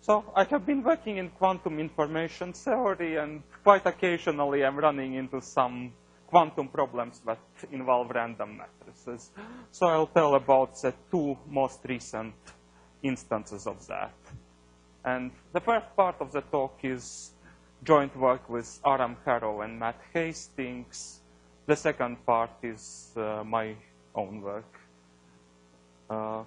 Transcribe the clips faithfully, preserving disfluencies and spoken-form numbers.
So I have been working in quantum information theory, and quite occasionally I'm running into some quantum problems that involve random matrices. So I'll tell about the two most recent instances of that. And the first part of the talk is joint work with Aram Harrow and Matt Hastings. The second part is uh, my own work. Uh,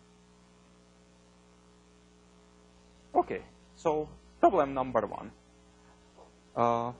okay, so problem number one. Uh,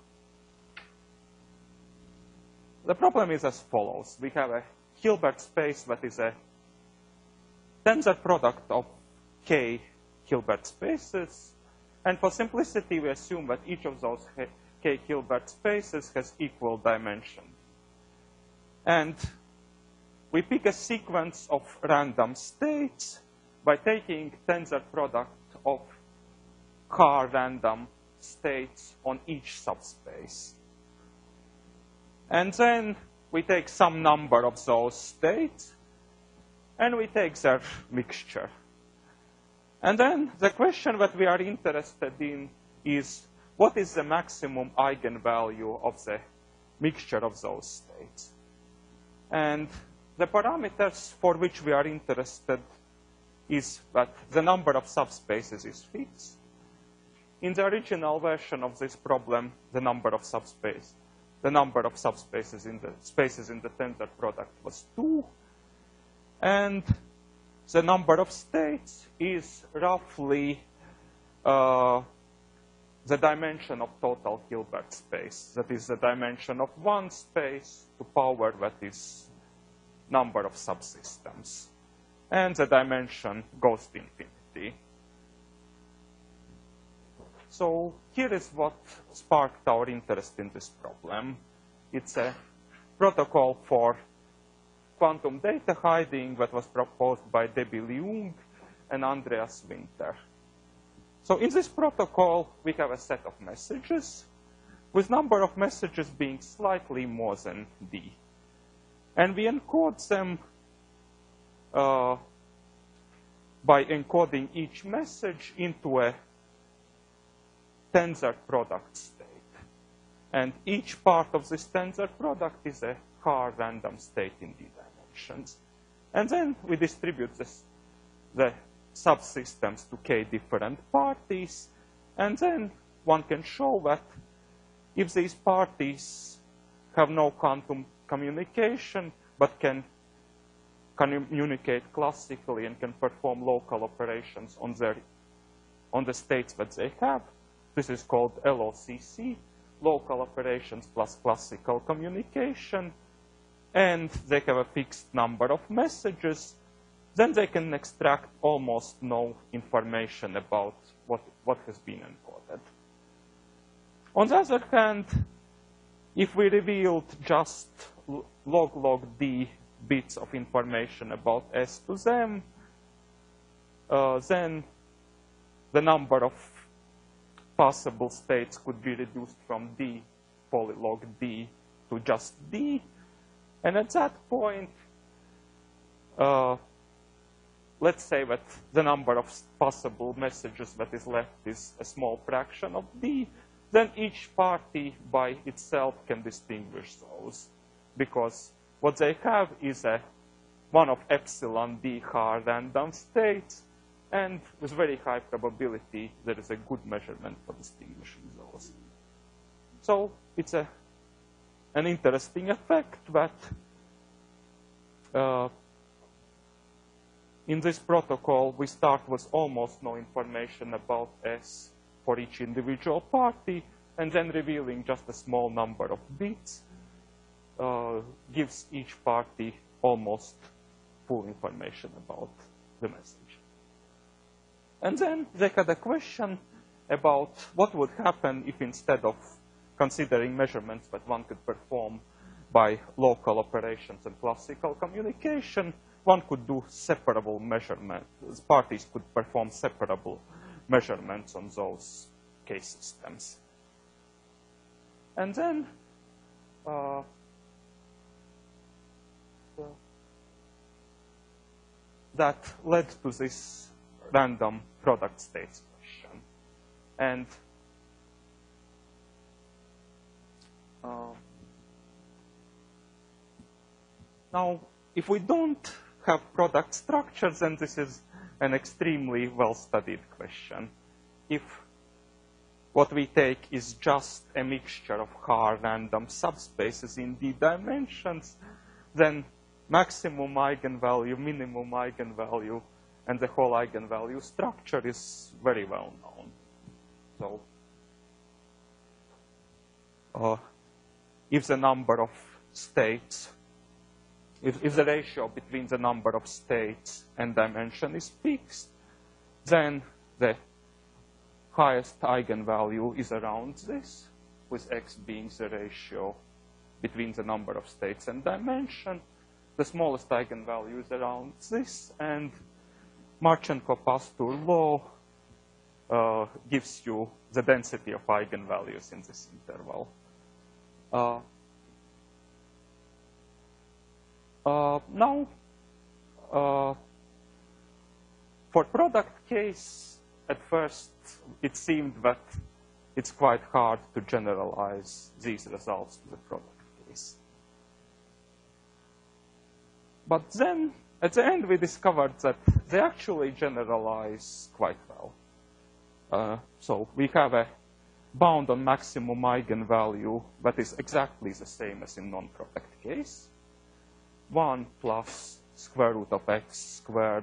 the problem is as follows. We have a Hilbert space that is a tensor product of k Hilbert spaces. And for simplicity, we assume that each of those k Hilbert spaces has equal dimension. And we pick a sequence of random states by taking tensor product of car random states on each subspace. And then we take some number of those states, and we take their mixture. And then the question that we are interested in is, what is the maximum eigenvalue of the mixture of those states? And the parameters for which we are interested is that the number of subspaces is fixed. In the original version of this problem, the number of subspace, the number of subspaces in the spaces in the tensor product was two. And the number of states is roughly uh, the dimension of total Hilbert space. That is the dimension of one space to power that is number of subsystems. And the dimension goes to infinity. So here is what sparked our interest in this problem. It's a protocol for quantum data hiding that was proposed by Debbie Leung and Andreas Winter. So in this protocol, we have a set of messages, with number of messages being slightly more than d. And we encode them uh, by encoding each message into a tensor product state. And each part of this tensor product is a car random state in d dimensions. And then we distribute this, the subsystems to k different parties. And then one can show that if these parties have no quantum communication, but can communicate classically and can perform local operations on, their, on the states that they have, this is called L O C C, local operations plus classical communication, and they have a fixed number of messages, then they can extract almost no information about what, what has been encoded. On the other hand, if we revealed just log log d bits of information about S to them, uh, then the number of possible states could be reduced from d polylog d to just d. And at that point, uh, let's say that the number of possible messages that is left is a small fraction of d, then each party by itself can distinguish those, because what they have is a one of epsilon d hard random states, and with very high probability there is a good measurement for distinguishing those. So it's a an interesting effect that uh, in this protocol we start with almost no information about S for each individual party, and then revealing just a small number of bits uh, gives each party almost full information about the message. And then they had a question about what would happen if instead of considering measurements that one could perform by local operations and classical communication, one could do separable measurements. Parties could perform separable measurements on those k systems. And then uh, that led to this random product states question. And uh, now, if we don't have product structures, then this is an extremely well-studied question. If what we take is just a mixture of hard random subspaces in d dimensions, then maximum eigenvalue, minimum eigenvalue, and the whole eigenvalue structure is very well known. So uh, if the number of states, if, if the ratio between the number of states and dimension is fixed, then the highest eigenvalue is around this, with x being the ratio between the number of states and dimension. The smallest eigenvalue is around this, and Marchenko-Pastur law uh, gives you the density of eigenvalues in this interval. Uh, uh, now, uh, for product case, at first it seemed that it's quite hard to generalize these results to the product case. But then, at the end, we discovered that they actually generalize quite well. Uh, so we have a bound on maximum eigenvalue that is exactly the same as in non-product case. one plus square root of x squared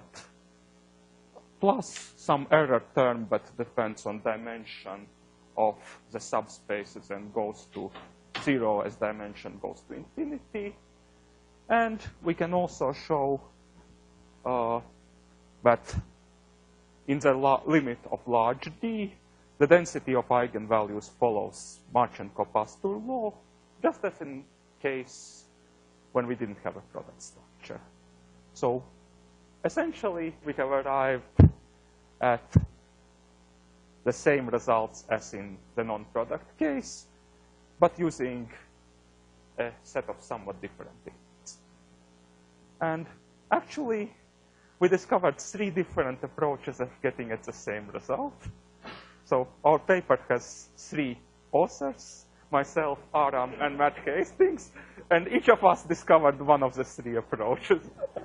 plus some error term that depends on dimension of the subspaces and goes to zero as dimension goes to infinity. And we can also show uh, that in the limit of large D, the density of eigenvalues follows Marchenko-Pastur law, just as in case when we didn't have a product structure. So essentially, we have arrived at the same results as in the non-product case, but using a set of somewhat different things. And actually, we discovered three different approaches of getting at the same result. So our paper has three authors, myself, Aram, and Matt Hastings, and each of us discovered one of the three approaches.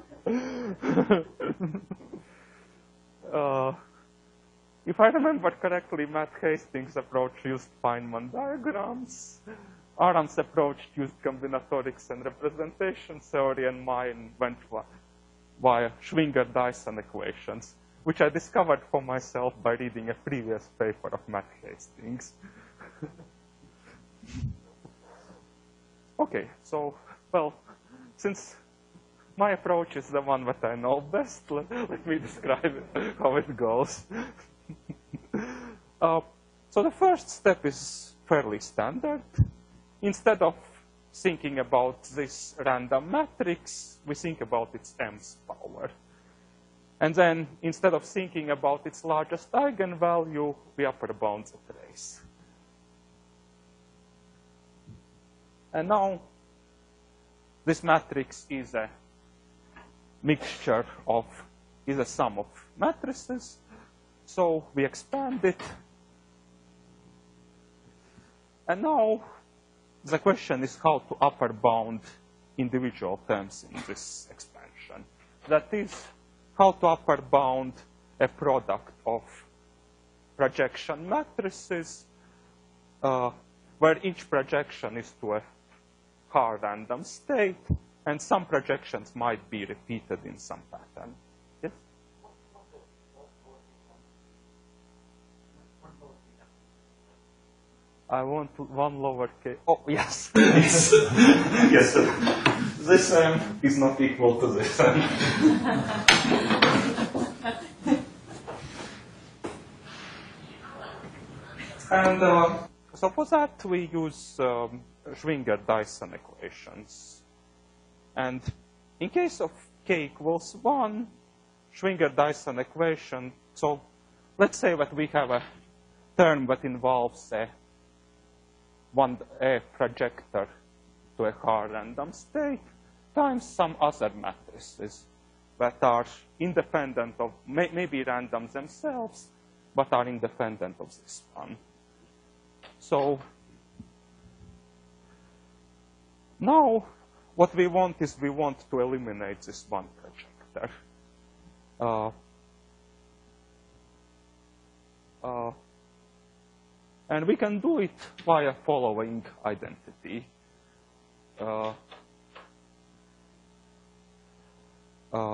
uh, if I remember correctly, Matt Hastings' approach used Feynman diagrams. Aram's approach used combinatorics and representation theory, and mine went via Schwinger-Dyson equations, which I discovered for myself by reading a previous paper of Matt Hastings. Okay, so, well, since my approach is the one that I know best, let, let me describe it, how it goes. uh, so the first step is fairly standard. Instead of thinking about this random matrix, we think about its mth power. And then, instead of thinking about its largest eigenvalue, we upper bound the trace. And now, this matrix is a mixture of, is a sum of matrices. So we expand it. And now, the question is how to upper bound individual terms in this expansion. That is, how to upper bound a product of projection matrices uh, where each projection is to a hard random state, and some projections might be repeated in some pattern. Yes? I want one lowercase. Oh, yes. yes. yes. This m is not equal to this m. And uh, so for that, we use um, Schwinger-Dyson equations. And in case of k equals one, Schwinger-Dyson equation, so let's say that we have a term that involves a one a projector to a hard random state times some other matrices that are independent of, may, maybe random themselves, but are independent of this one. So now what we want is we want to eliminate this one projector. Uh, uh, and we can do it via following identity. Uh, uh,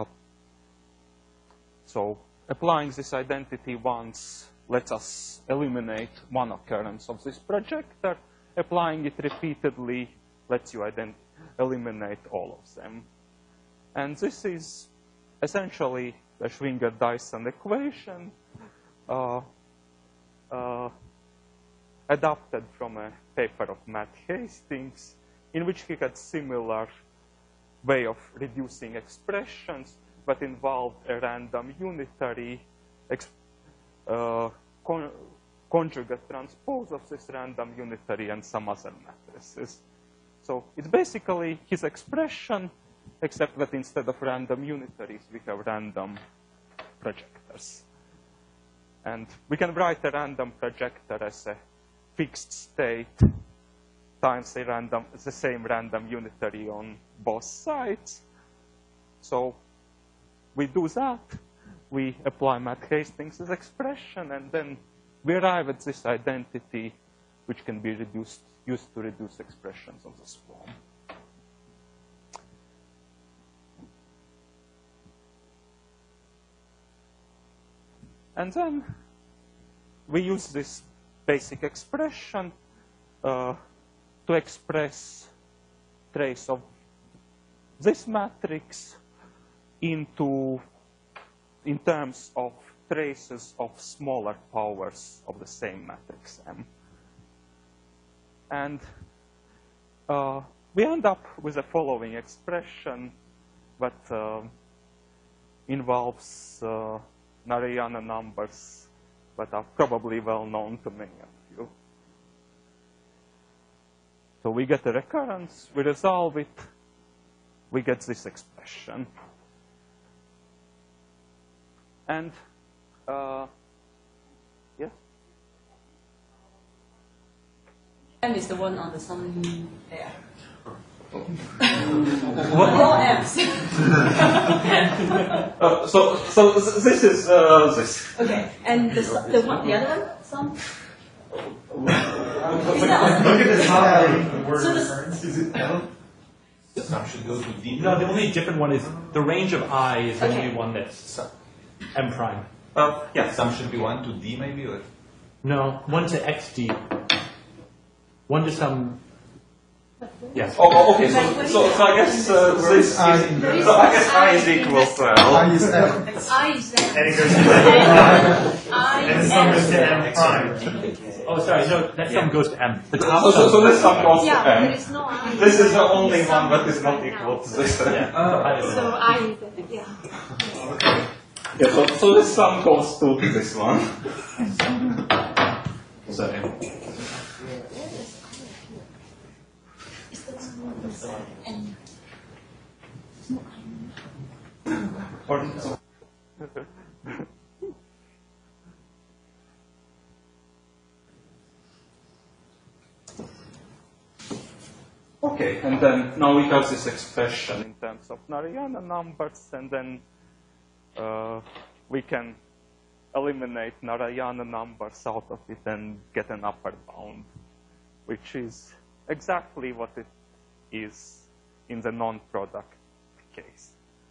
so applying this identity once lets us eliminate one occurrence of this projector. Applying it repeatedly lets you eliminate all of them. And this is essentially the Schwinger-Dyson equation uh, uh, adapted from a paper of Matt Hastings, in which he had similar way of reducing expressions, but involved a random unitary exp uh, con conjugate transpose of this random unitary and some other matrices. So it's basically his expression, except that instead of random unitaries, we have random projectors. And we can write a random projector as a fixed state times a random, the same random unitary on both sides. So we do that. We apply Matt Hastings' expression, and then we arrive at this identity, which can be reduced, used to reduce expressions of this form. And then we use this basic expression uh, to express trace of this matrix into, in terms of traces of smaller powers of the same matrix M. And uh, we end up with the following expression that uh, involves uh, Narayana numbers that are probably well known to many of you. So we get a recurrence, we resolve it, we get this expression. And, uh, yes? M is the one on the sum there. What? No M's. uh, so, so this is uh, this. Okay, and the, the, one, the other one, sum? Look at the top of the word So the- recurrence. Is it L? Some should go to D. No, the only different one is the range of I is the Okay. only one that's M prime. Uh, Yeah, some should be one to D maybe, or No, one to X D. One to some. Yes. Oh, okay. So, so, so I guess uh, this is, so I guess I is equal to L. I is L. I is there. And it goes to I And is some M. goes to M prime. Oh, sorry, no, that sum goes to M. The top So, so, so this sum goes Yeah, to there M. is no I. This is the only one that is not equal to this. Yeah. So I is there, yeah. Yeah, so, so this sum goes to this one. Sorry. Or, okay, and then now we have this expression in terms of Narayana numbers, and then uh, we can eliminate Narayana numbers out of it and get an upper bound, which is exactly what it is in the non-product case.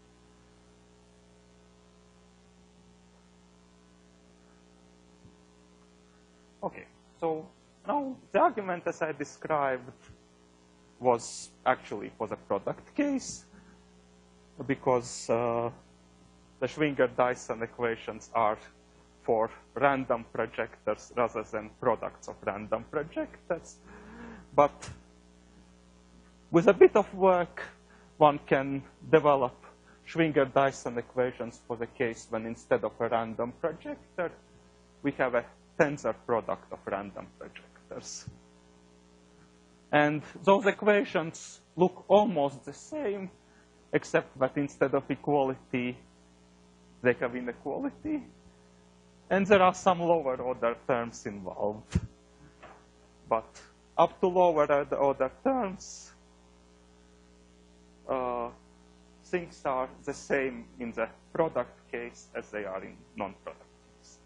Okay, so now the argument as I described was actually for the product case, because uh, the Schwinger-Dyson equations are for random projectors rather than products of random projectors. But with a bit of work, one can develop Schwinger-Dyson equations for the case when instead of a random projector, we have a tensor product of random projectors. And those equations look almost the same, except that instead of equality, they have inequality. And there are some lower order terms involved. But up to lower order terms, uh, things are the same in the product case as they are in non-product case.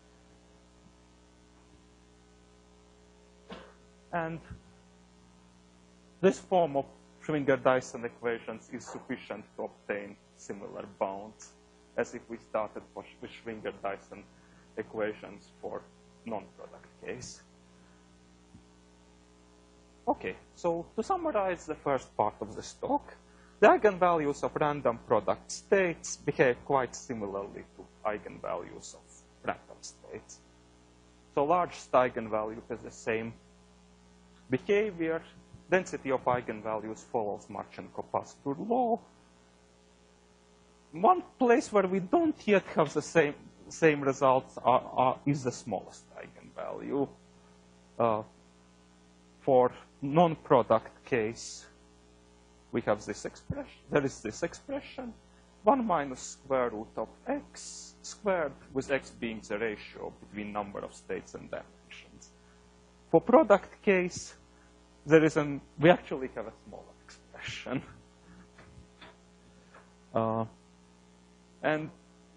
And this form of Schwinger-Dyson equations is sufficient to obtain similar bounds as if we started with Schwinger-Dyson equations for non-product case. Okay, so to summarize the first part of this talk, the eigenvalues of random product states behave quite similarly to eigenvalues of random states. So largest eigenvalue has the same behavior. Density of eigenvalues follows Marchand-Kopastur law. One place where we don't yet have the same, same results are, are, is the smallest eigenvalue. Uh, for non-product case, we have this expression. There is this expression, one minus square root of x squared, with x being the ratio between number of states and dimensions. For product case, there is an, we actually have a smaller expression. Uh, and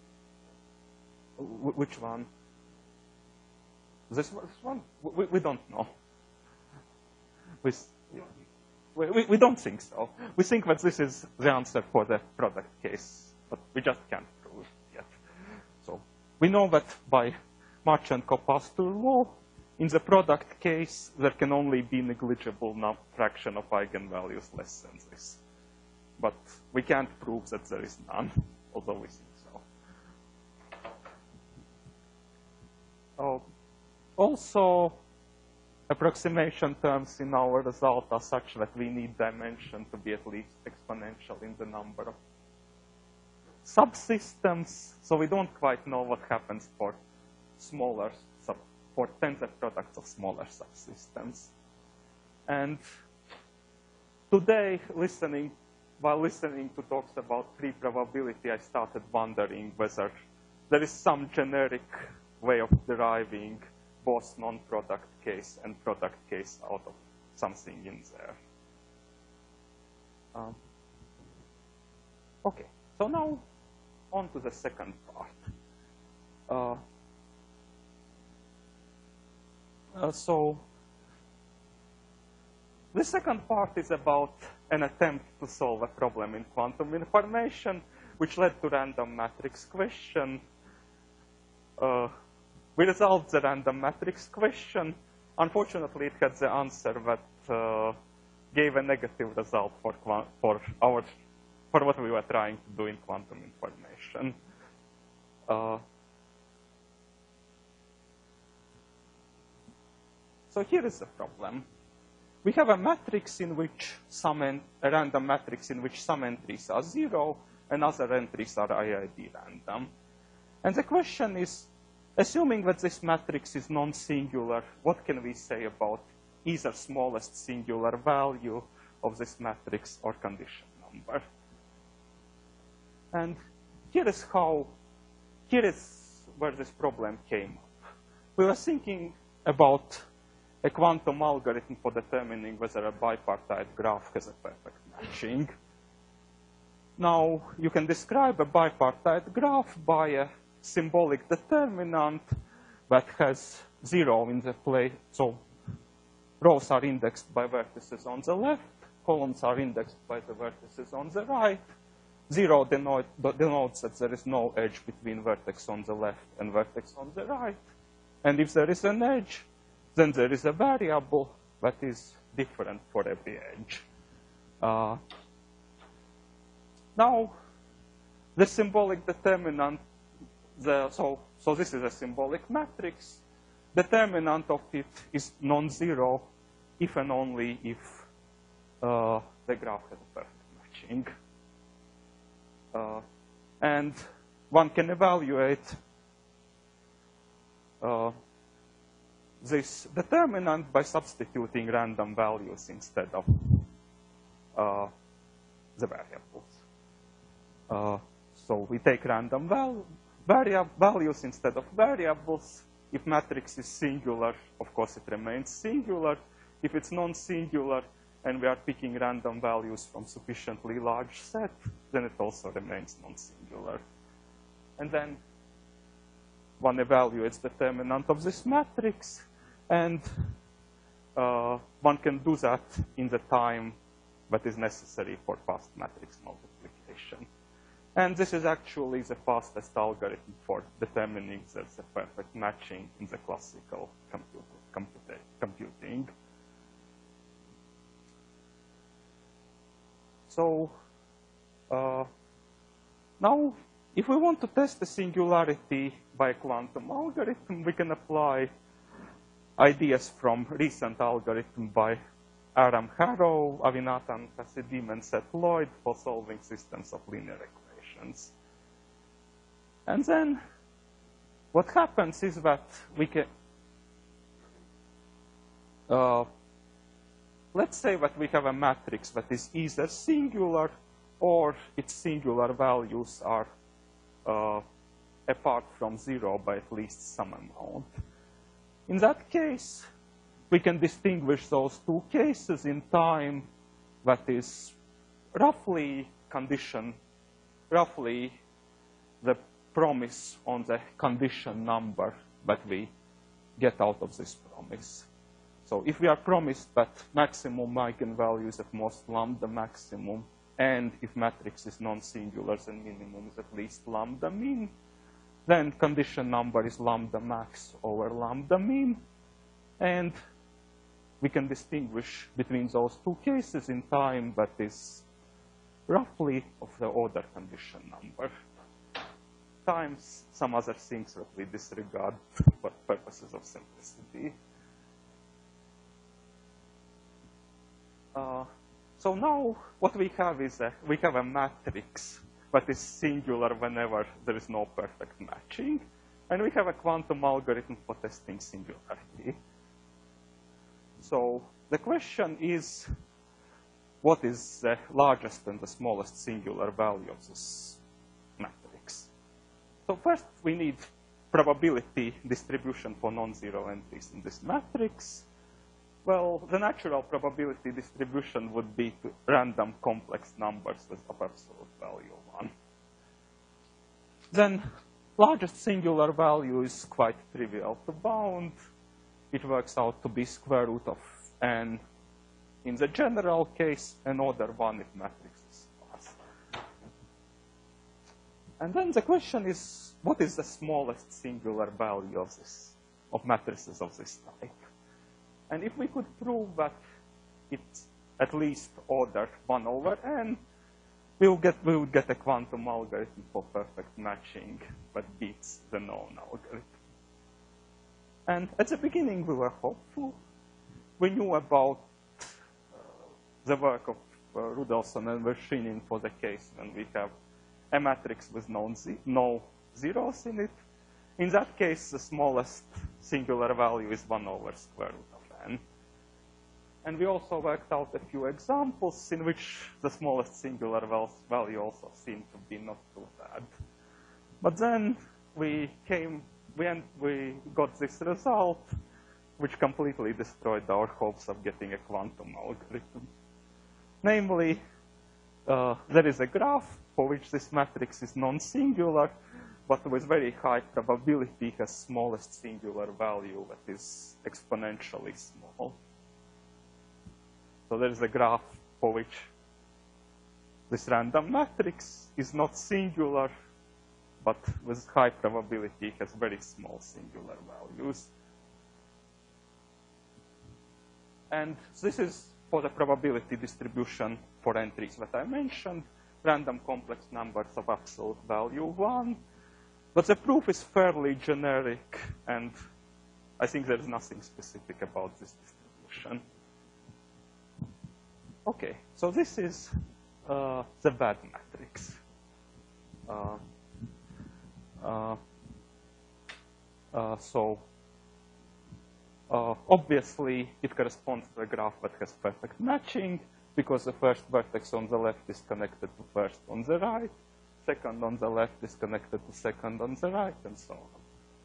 w which one? This, this one? We, we don't know. We, we, we don't think so. We think that this is the answer for the product case, but we just can't prove it yet. So we know that by Marchand-Kopastur law, in the product case, there can only be negligible fraction of eigenvalues less than this. But we can't prove that there is none, although we think so. Oh, also, approximation terms in our result are such that we need dimension to be at least exponential in the number of subsystems. So we don't quite know what happens for smaller sub for tensor products of smaller subsystems. And today, listening, while listening to talks about free probability, I started wondering whether there is some generic way of deriving both non-product case and product case out of something in there. Um, okay, so now on to the second part. Uh, Uh, so the second part is about an attempt to solve a problem in quantum information, which led to random matrix question. Uh, we resolved the random matrix question. Unfortunately, it had the answer that uh, gave a negative result for, for, our, for what we were trying to do in quantum information. Uh, So here is the problem. We have a matrix in which some, en a random matrix in which some entries are zero and other entries are I I D random. And the question is, assuming that this matrix is non-singular, what can we say about either smallest singular value of this matrix or condition number? And here is how, here is where this problem came up. We were thinking about a quantum algorithm for determining whether a bipartite graph has a perfect matching. Now, you can describe a bipartite graph by a symbolic determinant that has zero in the place. So rows are indexed by vertices on the left, columns are indexed by the vertices on the right. Zero denote, denotes that there is no edge between vertex on the left and vertex on the right. And if there is an edge, then there is a variable that is different for every edge. Uh, now, the symbolic determinant, the, so, so this is a symbolic matrix. Determinant of it is non-zero if and only if uh, the graph has a perfect matching. Uh, and one can evaluate uh, this determinant by substituting random values instead of uh, the variables. Uh, so we take random val varia values instead of variables. If matrix is singular, of course it remains singular. If it's non-singular and we are picking random values from sufficiently large set, then it also remains non-singular. And then one evaluates the determinant of this matrix, and uh, one can do that in the time that is necessary for fast matrix multiplication. And this is actually the fastest algorithm for determining there's a perfect matching in the classical computer, computer, computing. So uh, now, if we want to test the singularity by a quantum algorithm, we can apply ideas from recent algorithm by Aram Harrow, Avinathan Hasidim, and Seth Lloyd for solving systems of linear equations. And then what happens is that we can, uh, let's say that we have a matrix that is either singular or its singular values are uh, apart from zero by at least some amount. In that case, we can distinguish those two cases in time that is roughly condition, roughly the promise on the condition number that we get out of this promise. So if we are promised that maximum eigenvalue is at most lambda maximum, and if matrix is non-singular, then minimum is at least lambda mean, then condition number is lambda max over lambda mean, and we can distinguish between those two cases in time that is roughly of the order condition number times some other things that we disregard for purposes of simplicity. Uh, so now what we have is a, we have a matrix that is singular whenever there is no perfect matching, and we have a quantum algorithm for testing singularity. So the question is, what is the largest and the smallest singular value of this matrix? So first we need probability distribution for non-zero entries in this matrix. Well, the natural probability distribution would be to random complex numbers with of absolute value one. Then largest singular value is quite trivial to bound. It works out to be square root of n in the general case, and order one if matrix is sparse. And then the question is, what is the smallest singular value of this, of matrices of this type? And if we could prove that it's at least order one over n, we will get, we would get a quantum algorithm for perfect matching that beats the known algorithm. And at the beginning, we were hopeful. We knew about uh, the work of uh, Rudolphson and Vershinin for the case when we have a matrix with no, no zeros in it. In that case, the smallest singular value is one over square root of n. And we also worked out a few examples in which the smallest singular value also seemed to be not too bad. But then we came We, we got this result, which completely destroyed our hopes of getting a quantum algorithm. Namely, uh, there is a graph for which this matrix is non-singular, but with very high probability has smallest singular value that is exponentially small. So there is a graph for which this random matrix is not singular, but with high probability has very small singular values. And this is for the probability distribution for entries that I mentioned, random complex numbers of absolute value one. But the proof is fairly generic, and I think there is nothing specific about this distribution. Okay, so this is uh, the bad matrix. Uh, Uh, uh, so uh, obviously, it corresponds to a graph that has perfect matching because the first vertex on the left is connected to first on the right. second on the left is connected to second on the right, and so on.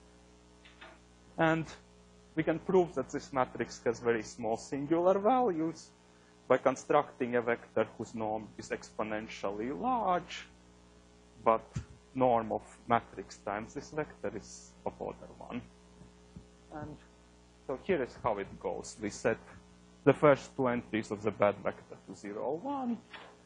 And we can prove that this matrix has very small singular values by constructing a vector whose norm is exponentially large, but norm of matrix times this vector is of order one. And so here is how it goes. We set the first two entries of the bad vector to zero, one.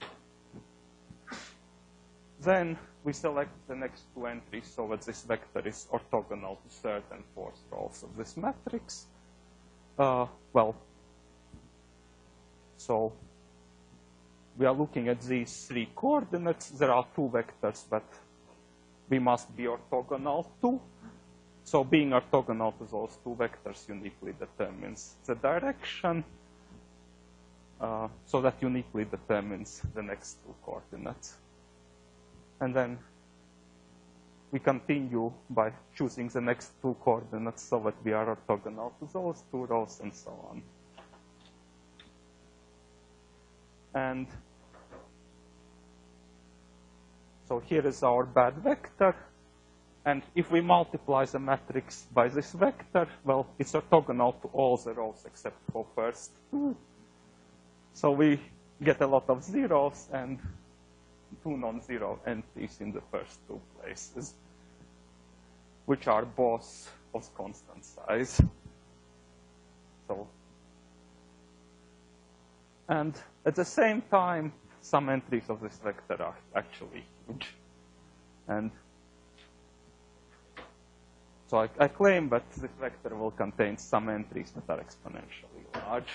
Then we select the next two entries so that this vector is orthogonal to third and fourth rows of this matrix. Uh, well, so we are looking at these three coordinates. There are two vectors that we must be orthogonal to. So being orthogonal to those two vectors uniquely determines the direction. Uh, so that uniquely determines the next two coordinates. And then we continue by choosing the next two coordinates so that we are orthogonal to those two rows and so on. And so here is our bad vector. And if we multiply the matrix by this vector, well, it's orthogonal to all the rows except for first two. So we get a lot of zeros and two non-zero entries in the first two places, which are both of constant size. So, and at the same time, some entries of this vector are actually huge. And so I, I claim that this vector will contain some entries that are exponentially large.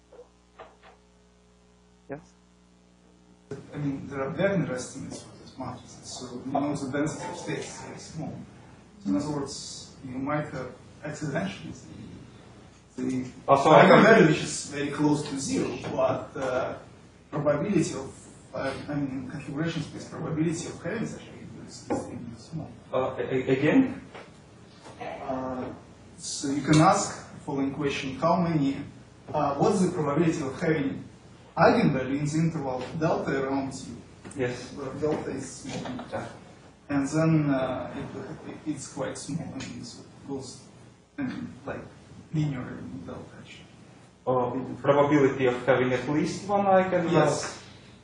Yes? I mean, there are Werner estimates for these matrices, so you know the density of states is very small. So in other words, you might have accidentally the, the oh, so eigenvalue which is very close to zero, but the probability of, uh, I mean, configuration space probability of having such a is extremely small. Uh, again? Uh, so you can ask the following question: how many? Uh, what's the probability of having eigenvalue in the interval delta around you? Yes. Where delta is small. And then uh, it, it, it's quite small. I mean, so it goes I mean, like linear in delta actually. Oh, probability of having at least one eigenvalue? Yes.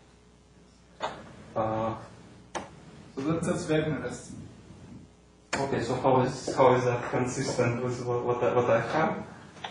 Uh, so that, that's Werner estimate. okay, so how is how is that consistent with what, what, I, what I have?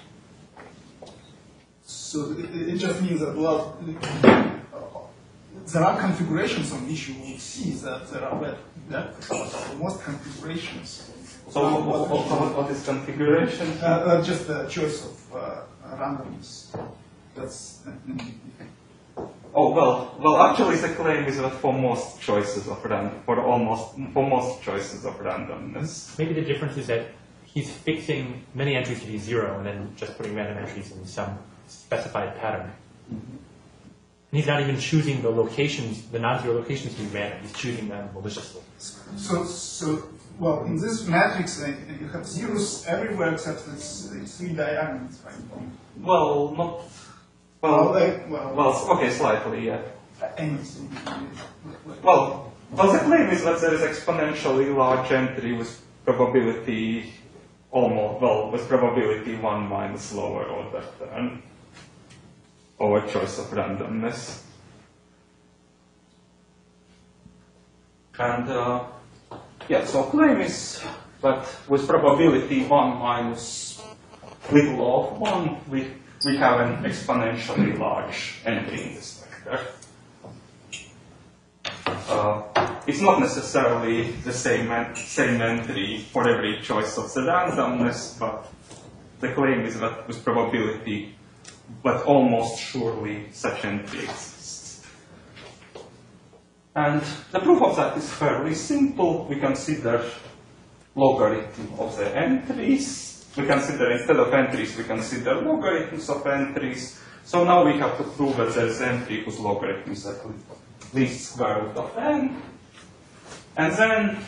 So it, it just means that, well, there are configurations on which you will see that there are bad vectors. Most configurations. So what, what, what, what is configuration? Uh, uh, just the choice of uh, randomness. That's. Uh, oh well, well actually the claim is that for most choices of random, for almost for most choices of randomness. Maybe the difference is that he's fixing many entries to be zero and then just putting random entries in some specified pattern. Mm-hmm. And he's not even choosing the locations, the non-zero locations to be random. He's choosing them maliciously. So, so well, in this matrix, uh, you have zeros everywhere except it's, it's three diagonals, right? Well, not. Well, Well, like, well, well, okay, slightly, yeah. anything. Well, well, the claim is that there is exponentially large entry with probability almost, well, with probability one minus lower order term over choice of randomness. And, uh, yeah, so claim is that with probability one minus little of one, we, we have an exponentially large entry in this vector. Uh, it's not necessarily the same, en same entry for every choice of the randomness, but the claim is that with probability, but almost surely such entry exists. And the proof of that is fairly simple. We consider logarithm of the entries. We consider, instead of entries, we consider logarithms of entries. So now we have to prove that there is entry whose logarithm is at least square root of n. And then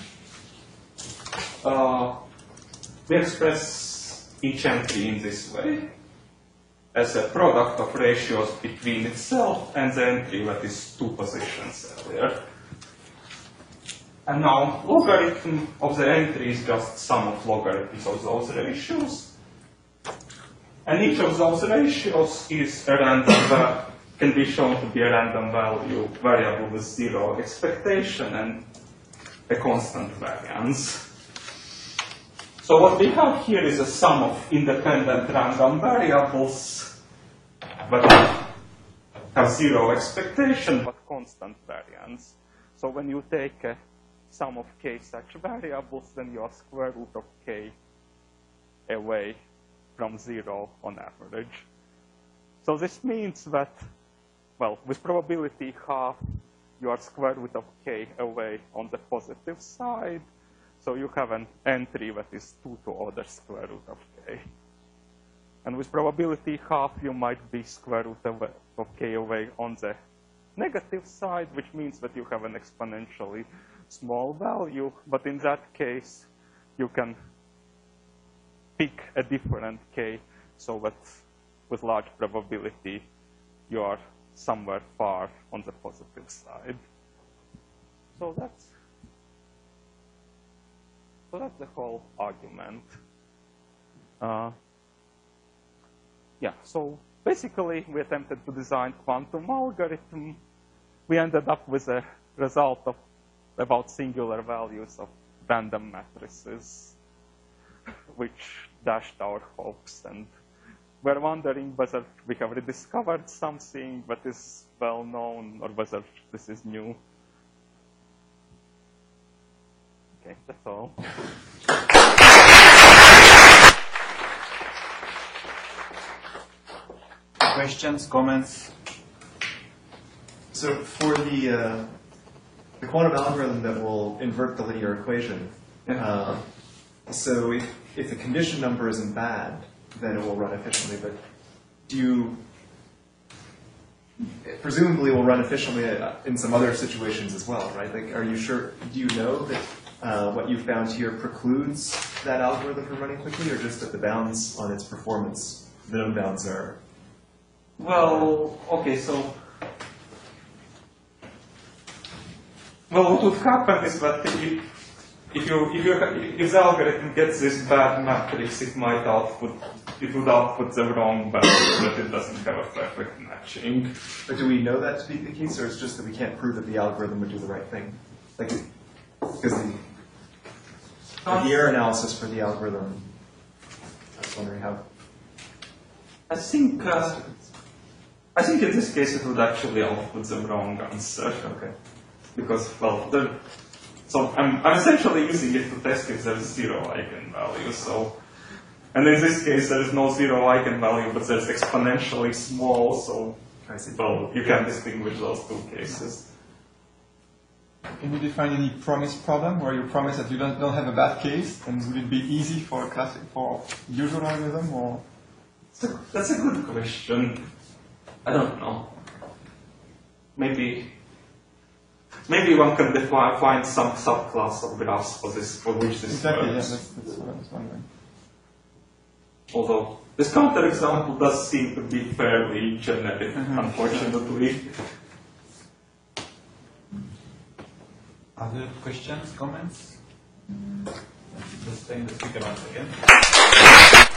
uh, we express each entry in this way as a product of ratios between itself and the entry that is two positions earlier. And now, logarithm of the entry is just sum of logarithms of those ratios. And each of those ratios is a random, can be shown to be a random value variable with zero expectation and a constant variance. So what we have here is a sum of independent random variables that have zero expectation but constant variance. So when you take a sum of k such variables, then you are square root of k away from zero on average. So this means that, well, with probability half, you are square root of k away on the positive side. So you have an entry that is two to order square root of k. And with probability half, you might be square root of k away on the negative side, which means that you have an exponentially small value. But in that case, you can pick a different k so that with large probability, you are somewhere far on the positive side. So that's So that's the whole argument. Uh, yeah, so basically we attempted to design quantum algorithm. We ended up with a result of about singular values of random matrices, which dashed our hopes. And we're wondering whether we have rediscovered something that is well known or whether this is new. Okay, that's all. Questions, comments? So for the, uh, the quantum algorithm that will invert the linear equation, uh, so if, if the condition number isn't bad, then it will run efficiently. But do you, presumably it will run efficiently in some other situations as well, right? Like, are you sure, do you know that uh, what you found here precludes that algorithm from running quickly, or just that the bounds on its performance, the known bounds are? Well, okay, so, well, what would happen is that if, if you, if you, if the algorithm gets this bad matrix, it might output, it would output the wrong value, that it doesn't have a perfect matching. But do we know that to be the case, or it's just that we can't prove that the algorithm would do the right thing? Like, because the, the error analysis for the algorithm, I was wondering how. I think, uh, I think in this case it would actually output the wrong answer. Okay. Because, well, the, so I'm, I'm essentially using it to test if there's zero eigenvalue. So, and in this case there is no zero eigenvalue, but there's exponentially small. So, I see. well, you can distinguish those two cases. Can you define any promise problem where you promise that you don't, don't have a bad case, and would it be easy for a classic for usual algorithm, or? That's a, that's a good question. I don't know. Maybe, maybe one can define find some subclass of graphs for this, for which this Exactly. Yeah, works. that's, that's what I was wondering. Although this counterexample does seem to be fairly generic, Mm-hmm. unfortunately. Other questions, comments? Let's thank the speaker once again.